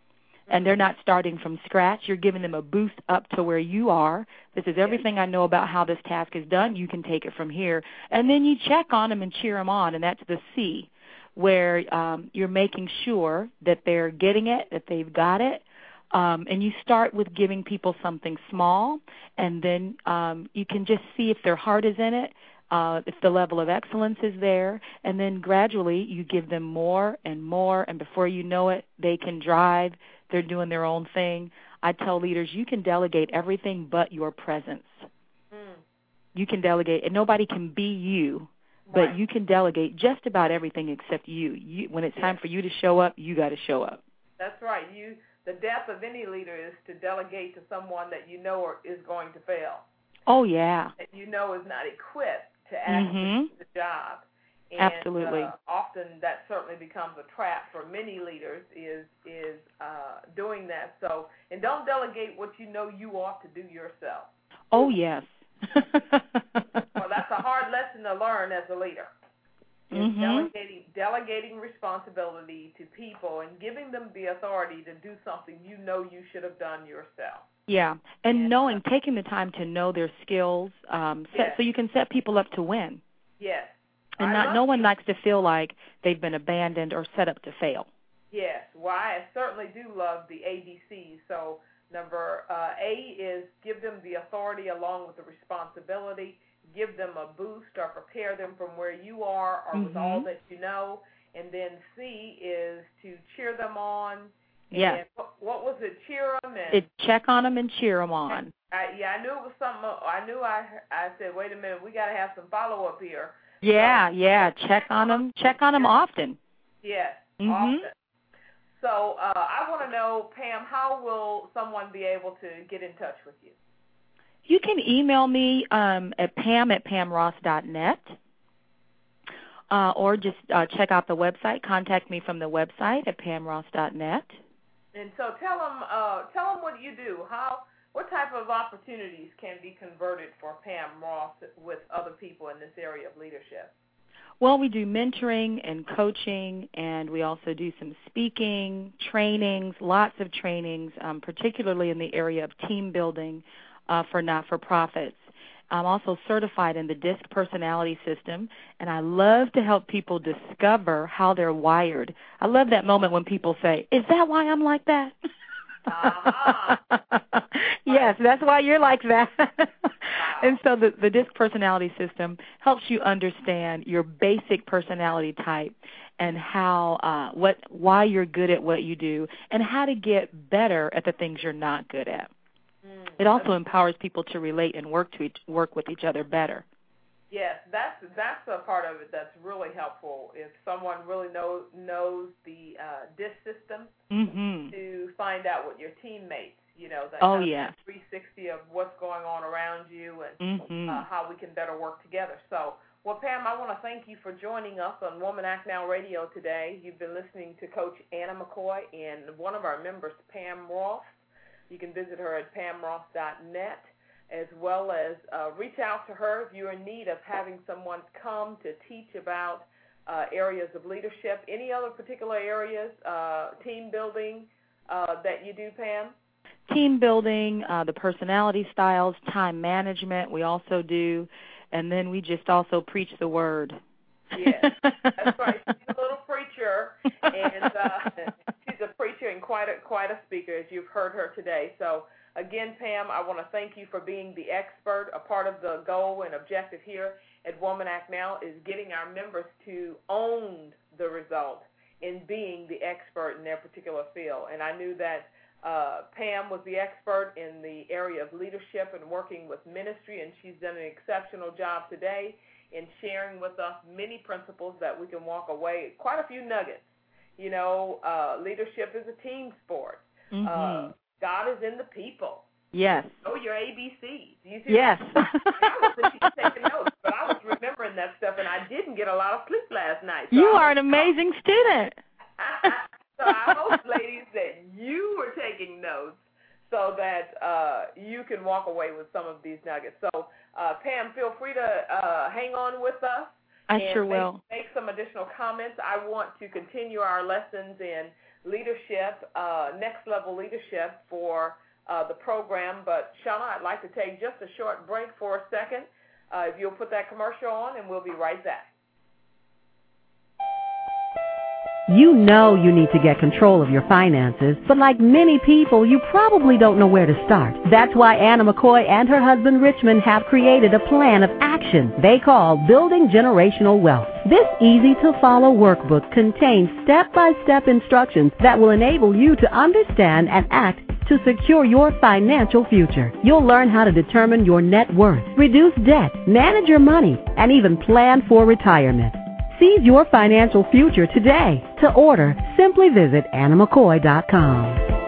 And they're not starting from scratch. You're giving them a boost up to where you are. This is everything I know about how this task is done. You can take it from here. And then you check on them and cheer them on, and that's the C, where um, you're making sure that they're getting it, that they've got it. Um, and you start with giving people something small, and then um, you can just see if their heart is in it, uh, if the level of excellence is there, and then gradually you give them more and more, and before you know it, they can drive. They're doing their own thing. I tell leaders, you can delegate everything but your presence. Mm. You can delegate, and nobody can be you, but Right. you can delegate just about everything except you. you when it's time for you to show up, you got to show up. That's right. You, the death of any leader is to delegate to someone that you know are, is going to fail. Oh, yeah. That you know is not equipped to actually Mhm. do the job. And, Absolutely. Uh, often that certainly becomes a trap for many leaders is is uh, doing that. So, and don't delegate what you know you ought to do yourself. Oh, yes. Well, that's a hard lesson to learn as a leader. Is Mhm. delegating, delegating responsibility to people and giving them the authority to do something you know you should have done yourself. Yeah, and And, knowing, uh, taking the time to know their skills, um, set, Yes. so you can set people up to win. Yes. And I not, love no one you. likes to feel like they've been abandoned or set up to fail. Yes. Well, I certainly do love the A B Cs. So number uh, A is give them the authority along with the responsibility. Give them a boost or prepare them from where you are or with Mhm. all that you know. And then C is to cheer them on. Yes. And what, what was it? Cheer them and It check on them and cheer them on. I, yeah, I knew it was something. I knew I. I said, wait a minute, we got to have some follow up here. Yeah, So, yeah. Check on them. Check on them often. Yes, Mhm. often. So uh, I want to know, Pam, how will someone be able to get in touch with you? You can email me um, at pam at pamross dot net, uh, or just uh, check out the website. Contact me from the website at pamross dot net. And so tell them, uh, tell them what you do. How, what type of opportunities can be converted for Pam Ross with other people in this area of leadership? Well, we do mentoring and coaching, and we also do some speaking, trainings, lots of trainings, um, particularly in the area of team building uh, for not-for-profits. I'm also certified in the DISC personality system, and I love to help people discover how they're wired. I love that moment when people say, is that why I'm like that? Uh-huh. Yes, that's why you're like that. And so the, the DISC personality system helps you understand your basic personality type and how, uh, what, why you're good at what you do, and how to get better at the things you're not good at. Mm. It also empowers people to relate and work to each, work with each other better. Yes, that's that's a part of it that's really helpful. If someone really knows knows the uh, DISC system, Mhm. to find out what your teammates, you know, that Oh, kind of yes. three sixty of what's going on around you and Mhm. uh, how we can better work together. So, well, Pam, I want to thank you for joining us on Woman Act Now Radio today. You've been listening to Coach Anna McCoy and one of our members, Pam Ross. You can visit her at pam ross dot net, as well as uh, reach out to her if you're in need of having someone come to teach about uh, areas of leadership. Any other particular areas, uh, team building, uh, that you do, Pam? Team building, uh, the personality styles, time management we also do, and then we just also preach the word. Yes, that's right. She's a little preacher, and uh, she's a preacher and quite a, quite a speaker, as you've heard her today. So, again, Pam, I want to thank you for being the expert. A part of the goal and objective here at Woman Act Now is getting our members to own the result in being the expert in their particular field. And I knew that uh, Pam was the expert in the area of leadership and working with ministry, and she's done an exceptional job today in sharing with us many principles that we can walk away, quite a few nuggets. You know, uh, leadership is a team sport. Mhm. Uh, God is in the people. Yes. Know your A B Cs. You see Yes. I wasn't even taking notes, but I was remembering that stuff, and I didn't get a lot of sleep last night. So You I are an amazing student. So I hope, ladies, that you were taking notes so that uh, you can walk away with some of these nuggets. So, uh, Pam, feel free to uh, hang on with us. I and sure make, will. Make some additional comments. I want to continue our lessons in leadership, uh, next level leadership for uh, the program. But, Shauna, I'd like to take just a short break for a second. Uh, if you'll put that commercial on, and we'll be right back. You know you need to get control of your finances, but like many people, you probably don't know where to start. That's why Anna McCoy and her husband Richmond have created a plan of action they call Building Generational Wealth. This easy-to-follow workbook contains step-by-step instructions that will enable you to understand and act to secure your financial future. You'll learn how to determine your net worth, reduce debt, manage your money, and even plan for retirement. Seize your financial future today. To order, simply visit Anna McCoy dot com.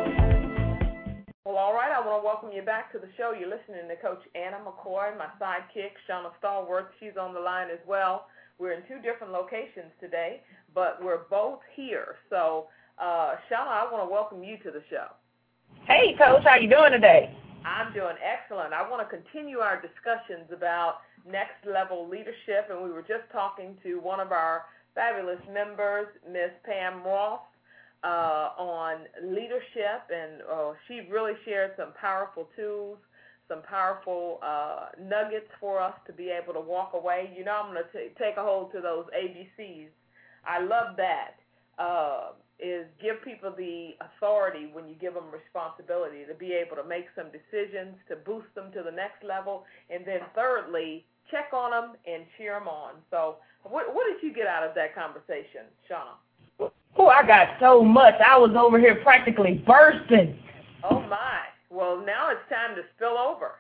Well, all right, I want to welcome you back to the show. You're listening to Coach Anna McCoy, my sidekick, Shauna Stallworth. She's on the line as well. We're in two different locations today, but we're both here. So, uh, Shauna, I want to welcome you to the show. Hey, Coach, how you doing today? I'm doing excellent. I want to continue our discussions about next-level leadership, and we were just talking to one of our fabulous members, Miss Pam Ross, uh, on leadership, and uh, she really shared some powerful tools, some powerful uh, nuggets for us to be able to walk away. You know, I'm going to take a hold to those A B Cs. I love that. Uh, is give people the authority when you give them responsibility to be able to make some decisions, to boost them to the next level, and then thirdly, check on them and cheer them on. So what, what did you get out of that conversation, Shauna? Oh, I got so much. I was over here practically bursting. Oh, my. Well, now it's time to spill over.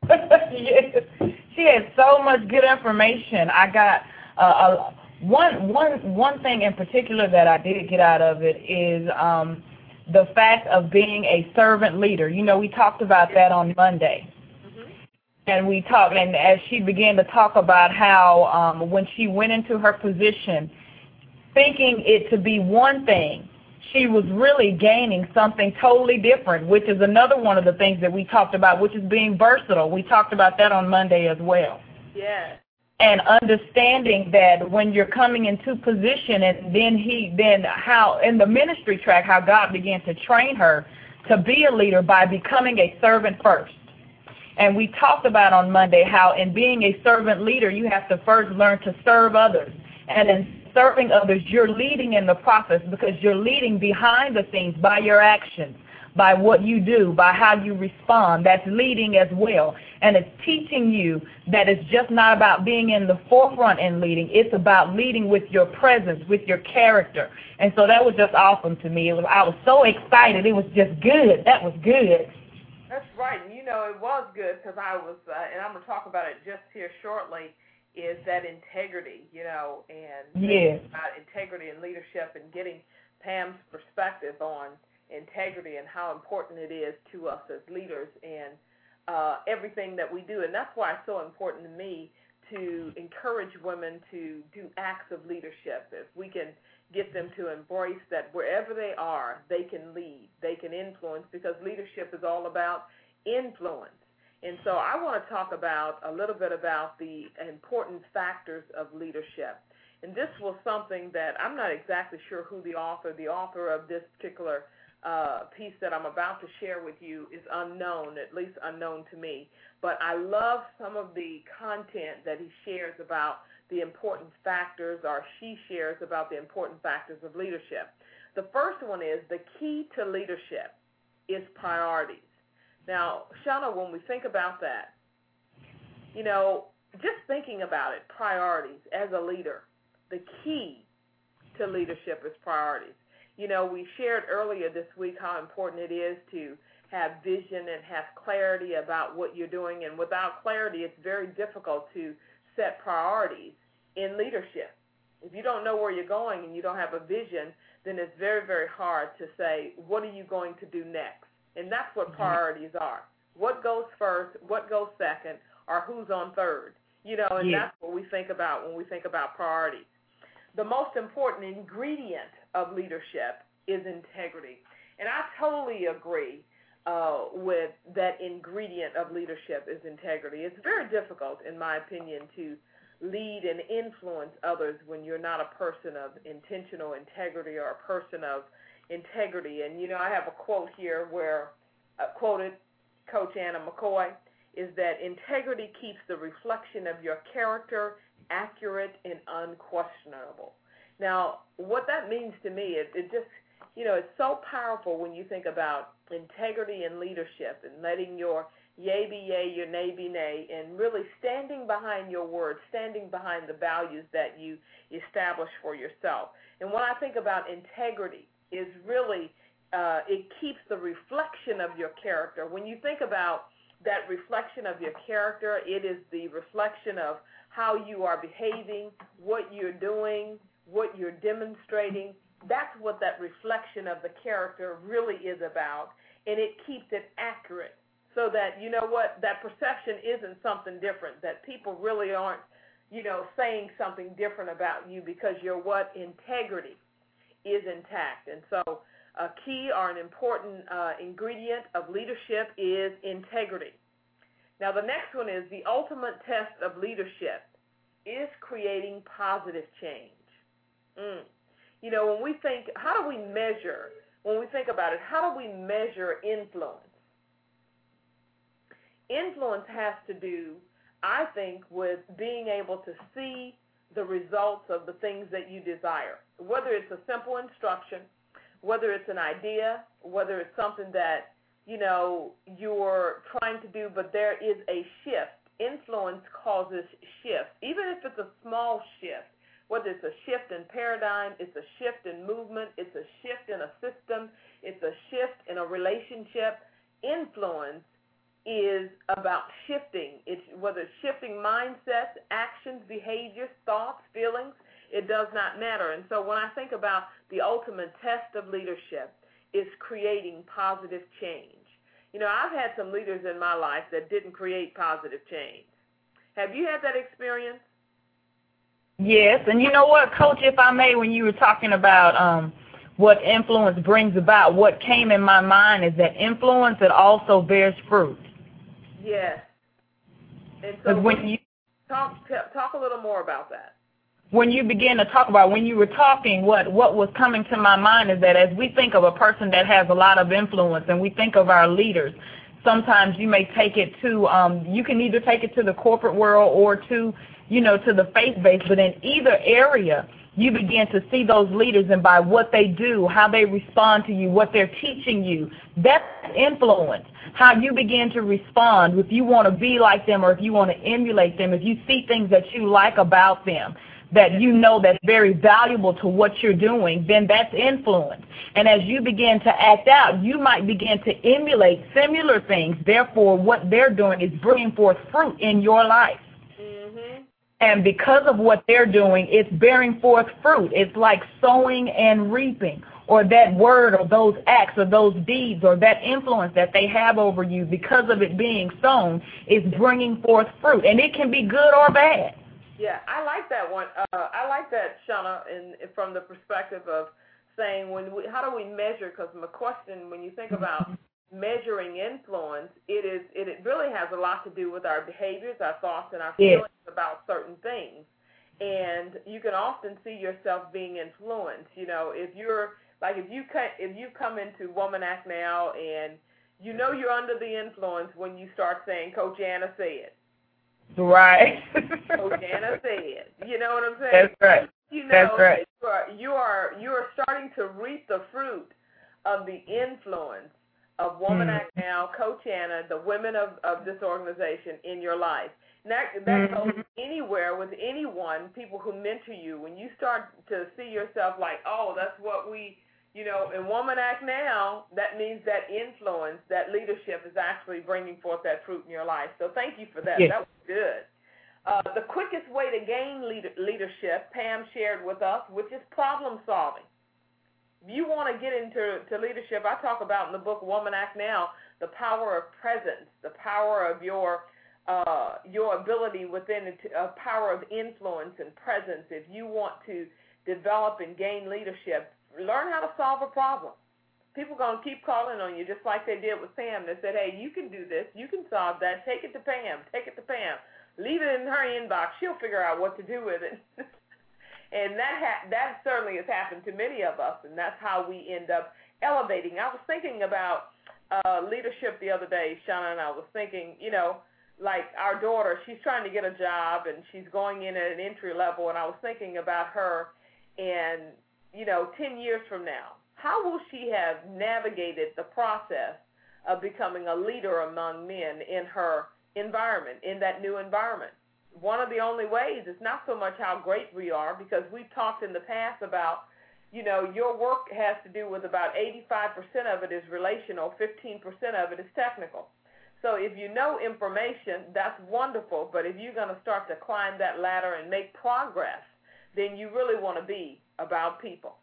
Yes. She had so much good information. I got uh, a One one one thing in particular that I did get out of it is um, the fact of being a servant leader. You know, we talked about that on Monday, mm-hmm. and we talked, and as she began to talk about how um, when she went into her position, thinking it to be one thing, she was really gaining something totally different, which is another one of the things that we talked about, which is being versatile. We talked about that on Monday as well. Yes. And understanding that when you're coming into position, and then he, then how in the ministry track, how God began to train her to be a leader by becoming a servant first. And we talked about on Monday how in being a servant leader, you have to first learn to serve others. And in serving others, you're leading in the process because you're leading behind the scenes by your actions, by what you do, by how you respond. That's leading as well. And it's teaching you that it's just not about being in the forefront and leading. It's about leading with your presence, with your character. And so that was just awesome to me. It was, I was so excited. It was just good. That was good. That's right. And, you know, it was good because I was, uh, and I'm going to talk about it just here shortly, is that integrity, you know, and yes. about integrity and leadership and getting Pam's perspective on integrity and how important it is to us as leaders and uh, everything that we do. And that's why it's so important to me to encourage women to do acts of leadership. If we can get them to embrace that wherever they are, they can lead, they can influence, because leadership is all about influence. And so I want to talk about a little bit about the important factors of leadership. And this was something that I'm not exactly sure who the author, the author of this particular uh, piece that I'm about to share with you is unknown, at least unknown to me. But I love some of the content that he shares about the important factors, or she shares about the important factors of leadership. The first one is the key to leadership is priorities. Now, Shauna, when we think about that, you know, just thinking about it, priorities as a leader, the key to leadership is priorities. You know, we shared earlier this week how important it is to have vision and have clarity about what you're doing, and without clarity, it's very difficult to set priorities in leadership. If you don't know where you're going and you don't have a vision, then it's very, very hard to say, what are you going to do next? And that's what priorities are. What goes first, what goes second, or who's on third? You know, and yeah. that's what we think about when we think about priorities. The most important ingredient of leadership is integrity. And I totally agree uh, with that ingredient of leadership is integrity. It's very difficult, in my opinion, to lead and influence others when you're not a person of intentional integrity or a person of integrity. And, you know, I have a quote here where I quoted Coach Anna McCoy, is that integrity keeps the reflection of your character accurate and unquestionable. Now, what that means to me, it, it just, you know, it's so powerful when you think about integrity and leadership and letting your yay be yay, your nay be nay, and really standing behind your words, standing behind the values that you establish for yourself. And when I think about integrity, is really, uh, it keeps the reflection of your character. When you think about that reflection of your character, it is the reflection of how you are behaving, what you're doing, what you're demonstrating. That's what that reflection of the character really is about, and it keeps it accurate so that, you know what, that perception isn't something different, that people really aren't, you know, saying something different about you because your what? Integrity is intact. And so a key or an important uh, ingredient of leadership is integrity. Now, the next one is the ultimate test of leadership is creating positive change. Mm. You know, when we think, how do we measure, when we think about it, how do we measure influence? Influence has to do, I think, with being able to see the results of the things that you desire, whether it's a simple instruction, whether it's an idea, whether it's something that, you know, you're trying to do, but there is a shift. Influence causes shifts, even if it's a small shift, whether it's a shift in paradigm, it's a shift in movement, it's a shift in a system, it's a shift in a relationship. Influence is about shifting. It's whether it's shifting mindsets, actions, behaviors, thoughts, feelings, it does not matter. And so when I think about the ultimate test of leadership is creating positive change. You know, I've had some leaders in my life that didn't create positive change. Have you had that experience? Yes, and you know what, Coach, if I may, when you were talking about um, what influence brings about, what came in my mind is that influence, it also bears fruit. Yes. And so when you talk, talk a little more about that. When you begin to talk about, when you were talking, what, what was coming to my mind is that as we think of a person that has a lot of influence and we think of our leaders, sometimes you may take it to, um, you can either take it to the corporate world or to, you know, to the faith-based, but in either area, you begin to see those leaders, and by what they do, how they respond to you, what they're teaching you, that's influence. How you begin to respond, if you want to be like them or if you want to emulate them, if you see things that you like about them, that you know that's very valuable to what you're doing, then that's influence. And as you begin to act out, you might begin to emulate similar things. Therefore, what they're doing is bringing forth fruit in your life. Mm-hmm. And because of what they're doing, it's bearing forth fruit. It's like sowing and reaping, or that word or those acts or those deeds or that influence that they have over you because of it being sown is bringing forth fruit. And it can be good or bad. Yeah, I like that one. Uh, I like that, Shauna, in, in, from the perspective of saying, when we, how do we measure? Because my question, when you think about measuring influence, it is it, it really has a lot to do with our behaviors, our thoughts, and our feelings yes. about certain things. And you can often see yourself being influenced. You know, if you're like if you if you come into Woman Act Now and you know you're under the influence when you start saying, Coach Anna said. Right. Coach Anna said. You know what I'm saying? That's right. You know, That's right. You are, you are you are starting to reap the fruit of the influence of Woman mm. Act Now, Coach Anna, the women of, of this organization in your life. And that that mm-hmm. goes anywhere with anyone, people who mentor you. When you start to see yourself like, oh, that's what we, you know, in Woman Act Now, that means that influence, that leadership is actually bringing forth that fruit in your life. So thank you for that. Yes. That was good. Uh, the quickest way to gain leader, leadership, Pam shared with us, which is problem solving. If you want to get into to leadership, I talk about in the book Woman Act Now, the power of presence, the power of your uh, your ability within a power of influence and presence. If you want to develop and gain leadership, learn how to solve a problem. People are going to keep calling on you just like they did with Pam. They said, hey, you can do this. You can solve that. Take it to Pam. Take it to Pam. Leave it in her inbox. She'll figure out what to do with it. And that ha- that certainly has happened to many of us, and that's how we end up elevating. I was thinking about uh, leadership the other day, Shauna, and I was thinking, you know, like our daughter, she's trying to get a job, and she's going in at an entry level, and I was thinking about her and, you know, ten years from now, how will she have navigated the process of becoming a leader among men in her environment, in that new environment. One of the only ways is not so much how great we are, because we've talked in the past about, you know, your work has to do with about eighty-five percent of it is relational, fifteen percent of it is technical. So if you know information, that's wonderful, but if you're going to start to climb that ladder and make progress, then you really want to be about people.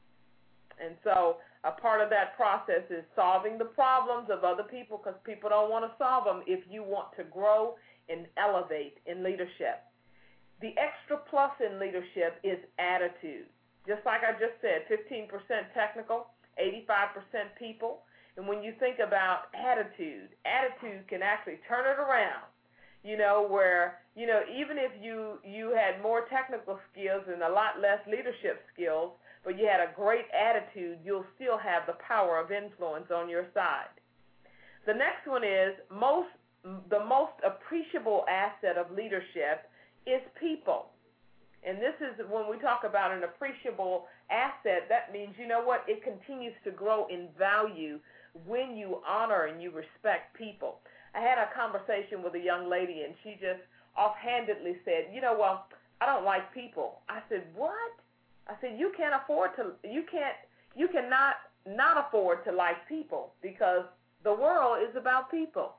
And so a part of that process is solving the problems of other people, because people don't want to solve them if you want to grow and elevate in leadership. The extra plus in leadership is attitude. Just like I just said, fifteen percent technical, eighty-five percent people. And when you think about attitude, attitude can actually turn it around, you know, where, you know, even if you, you had more technical skills and a lot less leadership skills, but you had a great attitude, you'll still have the power of influence on your side. The next one is most the most appreciable asset of leadership is people. And this is when we talk about an appreciable asset, that means, you know what, it continues to grow in value when you honor and you respect people. I had a conversation with a young lady, and she just offhandedly said, you know, well, I don't like people. I said, what? I said, you can't afford to, you can't, you cannot not afford to like people, because the world is about people.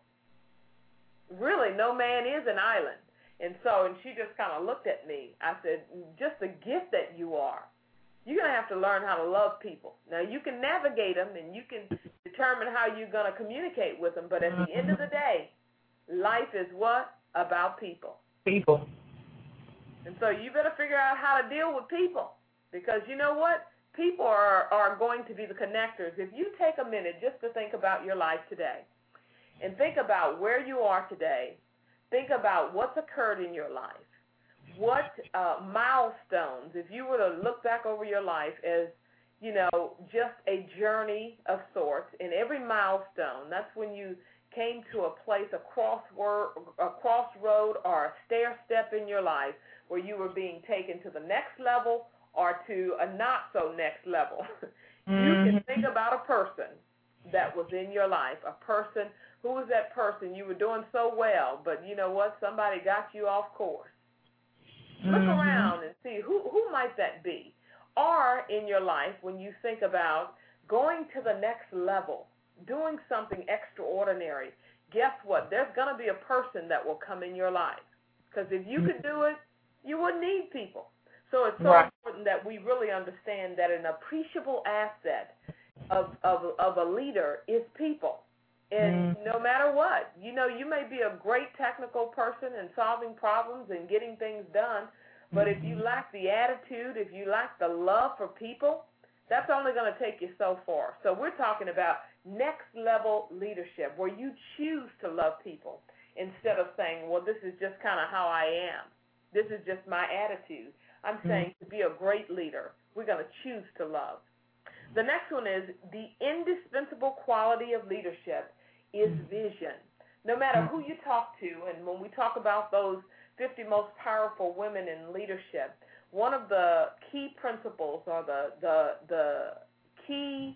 Really, no man is an island. And so, and she just kind of looked at me. I said, just the gift that you are, you're going to have to learn how to love people. Now, you can navigate them, and you can determine how you're going to communicate with them, but at the end of the day, life is what? About people. People. And so you better figure out how to deal with people, because you know what? People are, are going to be the connectors. If you take a minute just to think about your life today and think about where you are today, think about what's occurred in your life, what uh, milestones, if you were to look back over your life as, you know, just a journey of sorts, in every milestone, that's when you came to a place, a crossword, a crossroad or a stair step in your life where you were being taken to the next level or to a not so next level. Mm-hmm. You can think about a person that was in your life, a person, who was that person? You were doing so well, but you know what? Somebody got you off course. Mm-hmm. Look around and see who, who might that be. Or in your life, when you think about going to the next level, doing something extraordinary, guess what? There's going to be a person that will come in your life. Because if you could do it, you wouldn't need people. So it's so right. important that we really understand that an appreciable asset of, of, of a leader is people. And mm. no matter what, you know, you may be a great technical person in solving problems and getting things done, but mm-hmm. if you lack the attitude, if you lack the love for people, that's only going to take you so far. So we're talking about next level leadership, where you choose to love people instead of saying, well, this is just kind of how I am. This is just my attitude. I'm mm-hmm. saying to be a great leader, we're going to choose to love. The next one is the indispensable quality of leadership is vision. No matter who you talk to, and when we talk about those fifty most powerful women in leadership, one of the key principles or the the, the key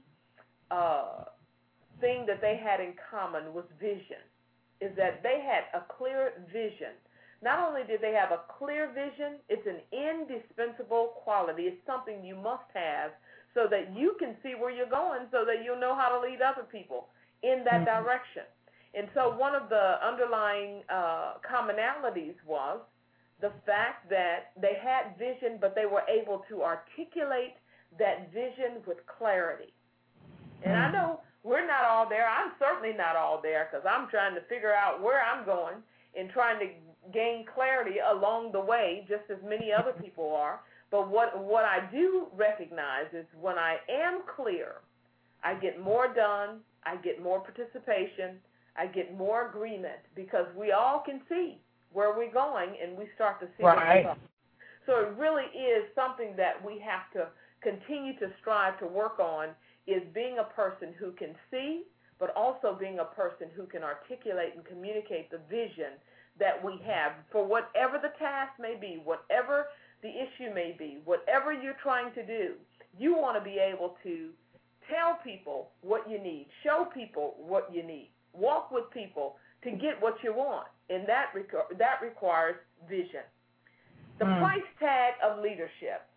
uh, thing that they had in common was vision, is that they had a clear vision. Not only did they have a clear vision, it's an indispensable quality. It's something you must have so that you can see where you're going, so that you'll know how to lead other people in that mm-hmm. direction. And so one of the underlying uh, commonalities was the fact that they had vision, but they were able to articulate that vision with clarity. And mm-hmm. I know we're not all there. I'm certainly not all there, because I'm trying to figure out where I'm going and trying to gain clarity along the way, just as many other people are. But what what I do recognize is when I am clear, I get more done, I get more participation, I get more agreement, because we all can see where we're going and we start to see right. what's up. So it really is something that we have to continue to strive to work on, is being a person who can see, but also being a person who can articulate and communicate the vision that we have for whatever the task may be, whatever the issue may be, whatever you're trying to do. You want to be able to tell people what you need, show people what you need, walk with people to get what you want, and that requ- that requires vision. The mm. price tag of leadership.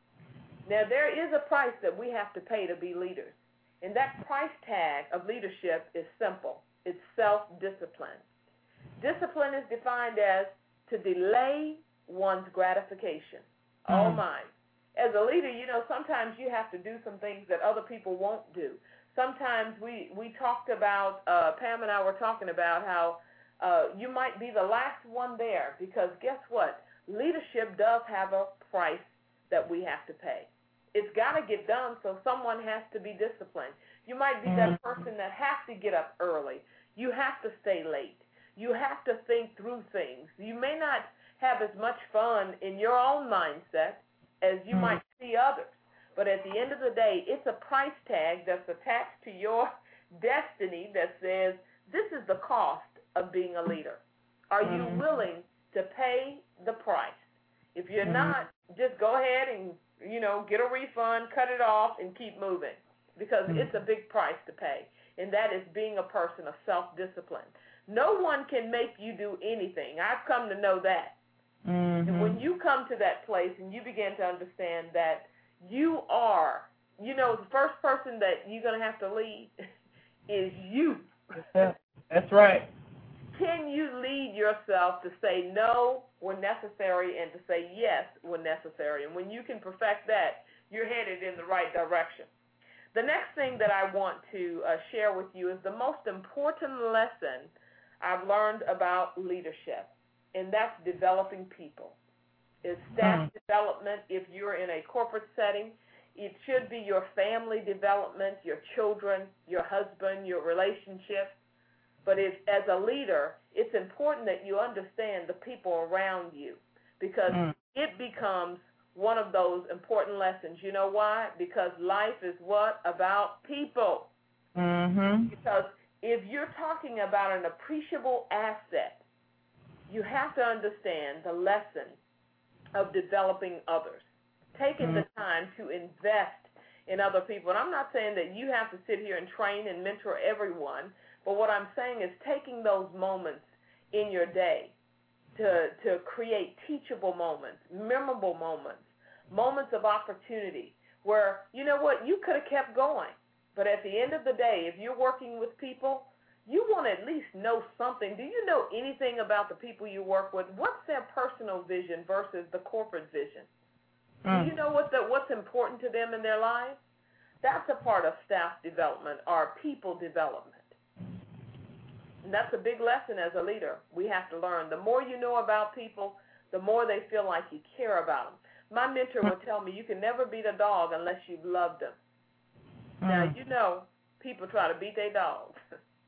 Now, there is a price that we have to pay to be leaders, and that price tag of leadership is simple. It's self-discipline. Discipline is defined as to delay one's gratification. Mm. All mine. As a leader, you know, sometimes you have to do some things that other people won't do. Sometimes we, we talked about, uh, Pam and I were talking about how uh, you might be the last one there because guess what? Leadership does have a price that we have to pay. It's got to get done, so someone has to be disciplined. You might be that person that has to get up early. You have to stay late. You have to think through things. You may not have as much fun in your own mindset as you might see others. But at the end of the day, it's a price tag that's attached to your destiny that says, this is the cost of being a leader. Are you willing to pay the price? If you're not, just go ahead and, you know, get a refund, cut it off, and keep moving because it's a big price to pay, and that is being a person of self-discipline. No one can make you do anything. I've come to know that. Mm-hmm. And when you come to that place and you begin to understand that you are, you know, the first person that you're going to have to lead is you. That's right. Can you lead yourself to say no when necessary and to say yes when necessary? And when you can perfect that, you're headed in the right direction. The next thing that I want to uh, share with you is the most important lesson I've learned about leadership, and that's developing people. It's staff mm. development if you're in a corporate setting. It should be your family development, your children, your husband, your relationship. But if, as a leader, it's important that you understand the people around you because mm. it becomes one of those important lessons. You know why? Because life is what? About people. Mm-hmm. Because if you're talking about an appreciable asset, you have to understand the lesson of developing others, taking mm-hmm. the time to invest in other people. And I'm not saying that you have to sit here and train and mentor everyone, but what I'm saying is taking those moments in your day to, to create teachable moments, memorable moments, moments of opportunity where, you know what, you could have kept going. But at the end of the day, if you're working with people, you want to at least know something. Do you know anything about the people you work with? What's their personal vision versus the corporate vision? Mm. Do you know what the, what's important to them in their lives? That's a part of staff development or people development. And that's a big lesson as a leader. We have to learn. The more you know about people, the more they feel like you care about them. My mentor would tell me you can never beat a dog unless you've loved them. Mm. Now, you know, people try to beat their dogs.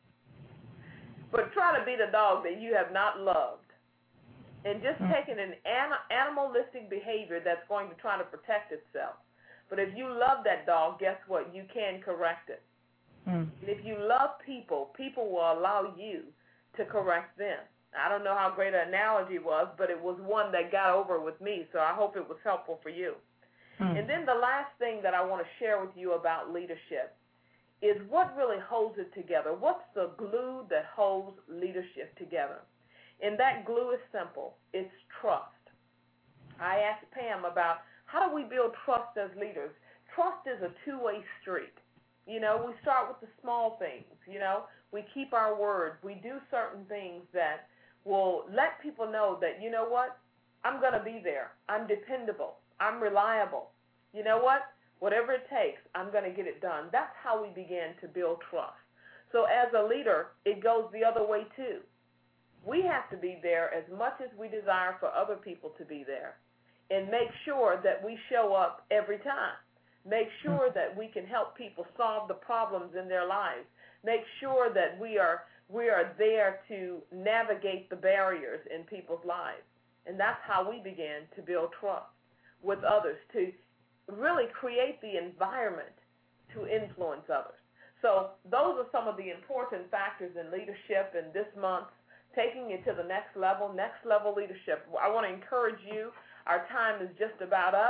But try to beat a dog that you have not loved and just mm. taking an animalistic behavior that's going to try to protect itself. But if you love that dog, guess what? You can correct it. Mm. And if you love people, people will allow you to correct them. I don't know how great an analogy was, but it was one that got over with me, so I hope it was helpful for you. Mm. And then the last thing that I want to share with you about leadership is what really holds it together. What's the glue that holds leadership together? And that glue is simple. It's trust. I asked Pam about how do we build trust as leaders. Trust is a two-way street. You know, we start with the small things. You know, we keep our word. We do certain things that will let people know that, you know what, I'm going to be there. I'm dependable. I'm reliable. You know what? Whatever it takes, I'm going to get it done. That's how we begin to build trust. So as a leader, it goes the other way too. We have to be there as much as we desire for other people to be there and make sure that we show up every time. Make sure that we can help people solve the problems in their lives. Make sure that we are we are there to navigate the barriers in people's lives. And that's how we begin to build trust with others, to really create the environment to influence others. So those are some of the important factors in leadership in this month, taking it to the next level, next level leadership. I want to encourage you. Our time is just about up.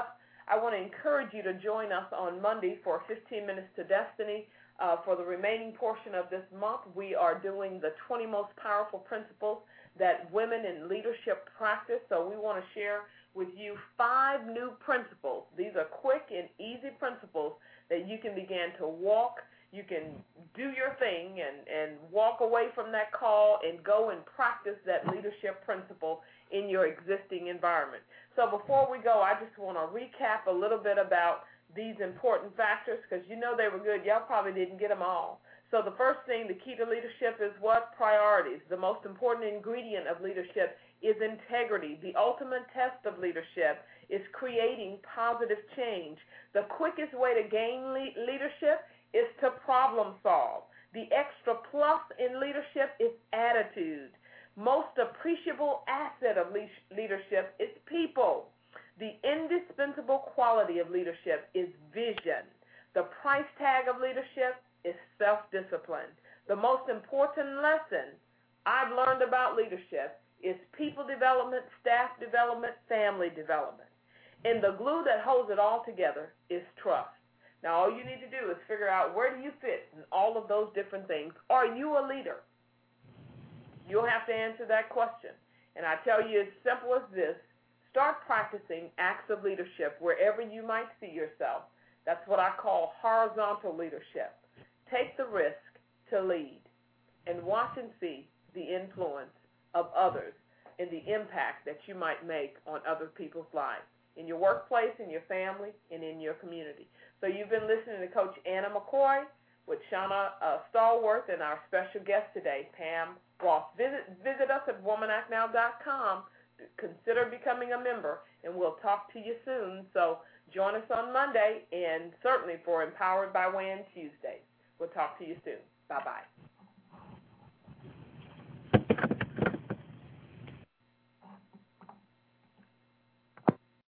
I want to encourage you to join us on Monday for fifteen Minutes to Destiny. Uh, for the remaining portion of this month, we are doing the twenty most powerful principles that women in leadership practice. So we want to share with you five new principles. These are quick and easy principles that you can begin to walk. You can do your thing and, and walk away from that call and go and practice that leadership principle in your existing environment. So before we go, I just want to recap a little bit about these important factors, because you know they were good. Y'all probably didn't get them all. So the first thing, the key to leadership is what? Priorities. The most important ingredient of leadership is integrity. The ultimate test of leadership is creating positive change. The quickest way to gain le- leadership is to problem solve. The extra plus in leadership is attitude. Most appreciable asset of le- leadership is people. The indispensable quality of leadership is vision. The price tag of leadership is self-discipline. The most important lesson I've learned about leadership is people development, staff development, family development. And the glue that holds it all together is trust. Now, all you need to do is figure out where do you fit in all of those different things. Are you a leader? You'll have to answer that question. And I tell you, it's simple as this. Start practicing acts of leadership wherever you might see yourself. That's what I call horizontal leadership. Take the risk to lead and watch and see the influence of others and the impact that you might make on other people's lives, in your workplace, in your family, and in your community. So you've been listening to Coach Anna McCoy with Shauna uh, Stallworth and our special guest today, Pam Ross. Visit, visit us at woman act now dot com. Consider becoming a member, and we'll talk to you soon. So join us on Monday, and certainly for Empowered by Wayne Tuesdays. We'll talk to you soon. Bye-bye.